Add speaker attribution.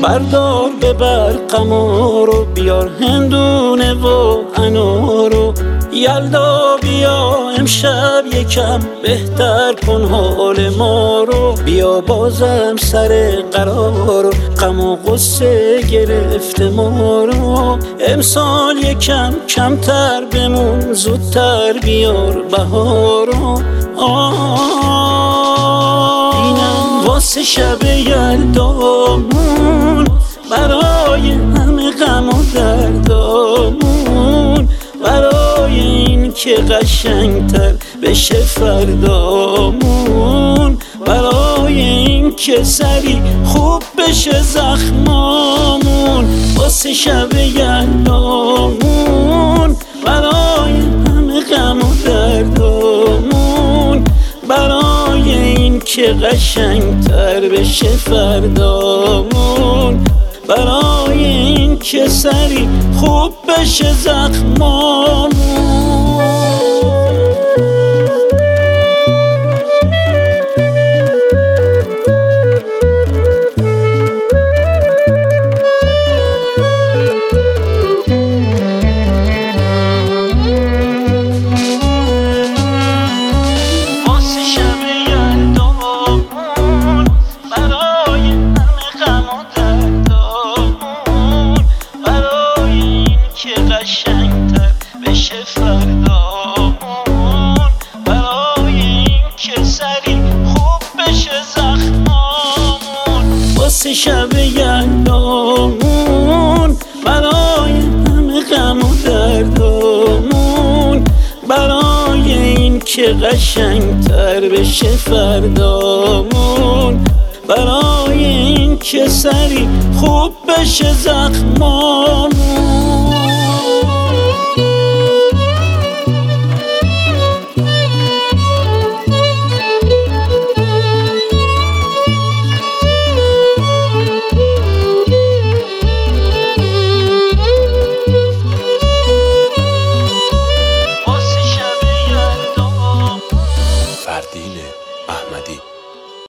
Speaker 1: بردار ببر قمار و بیار هندونه و انارو. یلدا بیا امشب یکم بهتر کن حال ما رو. بیا بازم سر قرار و غم و غصه گرفته ما رو. امسال یکم کمتر بمون زودتر بیار بهارو. اینم واسه شب یلدامون، برای همه غم و دردامون، برای این که قشنگتر بشه فردامون، برای این که سری خوب بشه زخمامون. واسه شب یلدامون، برای همه غم و دردامون، برای این که قشنگتر بشه فردامون، برای این که سری خوب بشه زخمامون. قشنگتر بشه فردامون، برای این که سری خوب بشه زخمامون. واسه شب یلدامون، برای همه غم و دردامون، برای این که قشنگتر بشه فردامون، برای این که سری خوب بشه زخمامون.